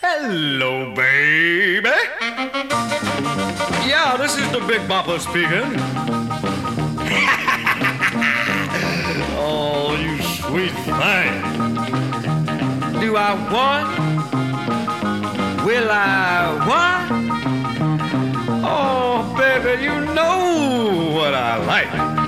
Hello, baby. Yeah, this is the Big Bopper speaking. Oh, you sweet thing. Do I want? Will I what? Oh, baby, you know what I like.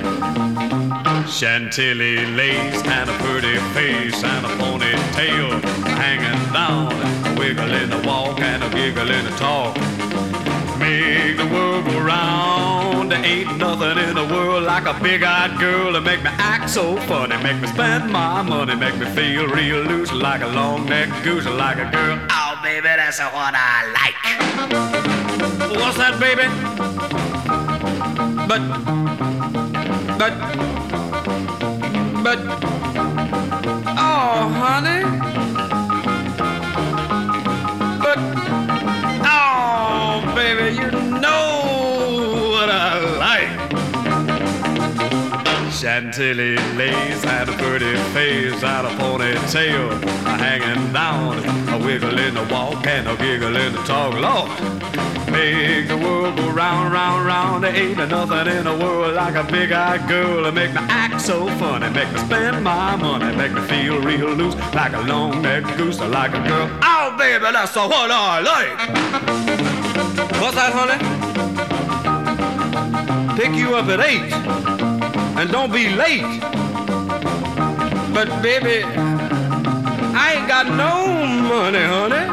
Chantilly lace and a pretty face and a ponytail hanging down, a wiggle in the walk and a giggle in the talk. Make the world go round. There ain't nothing in the world like a big-eyed girl to make me act so funny, make me spend my money, make me feel real loose like a long-necked goose, like a girl. Oh, baby, that's what I like. What's that, baby? But, oh, honey. But, oh, baby, you know what I like. Chantilly lace and a pretty face and a ponytail hanging down, a wiggle in the walk and a giggle in the talk. Lord, make the world go round, round, round. There ain't nothing in the world like a big-eyed girl to make me act so funny, make me spend my money, make me feel real loose like a long-necked goose, like a girl. Oh, baby, that's what I like. What's that, honey? Pick you up at 8 and don't be late. But, baby, I ain't got no money, honey.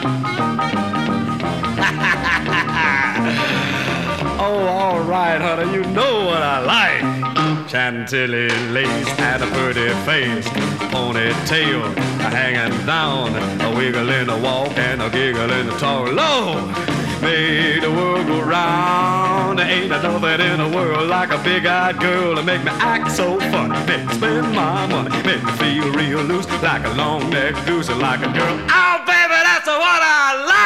Oh, all right, honey, you know what I like. Chantilly lace and a pretty face, ponytail hanging down, a wiggle in the walk and a giggle in the talk. Lord, make the world go round. There ain't nothing in the world like a big-eyed girl to make me act so funny, make me spend my money, make me feel real loose like a long-necked goose, like a girl. Oh, baby, that's what I like.